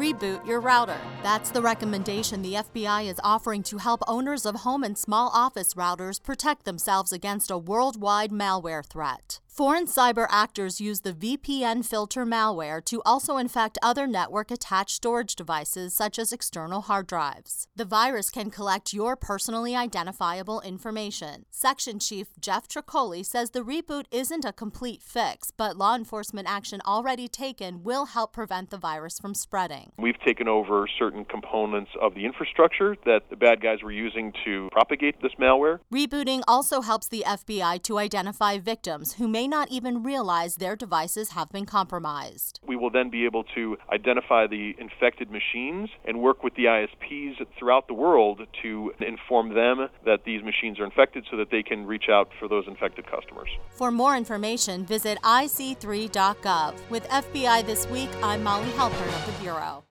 reboot your router. That's the recommendation the FBI is offering to help owners of home and small office routers protect themselves against a worldwide malware threat. Foreign cyber actors use the VPN filter malware to also infect other network-attached storage devices such as external hard drives. The virus can collect your personally identifiable information. Section Chief Jeff Tricoli says the reboot isn't a complete fix, but law enforcement action already taken will help prevent the virus from spreading. We've taken over certain components of the infrastructure that the bad guys were using to propagate this malware. Rebooting also helps the FBI to identify victims who may not even realize their devices have been compromised. We will then be able to identify the infected machines and work with the ISPs throughout the world to inform them that these machines are infected so that they can reach out for those infected customers. For more information, visit ic3.gov. With FBI This Week, I'm Molly Halpern of the Bureau.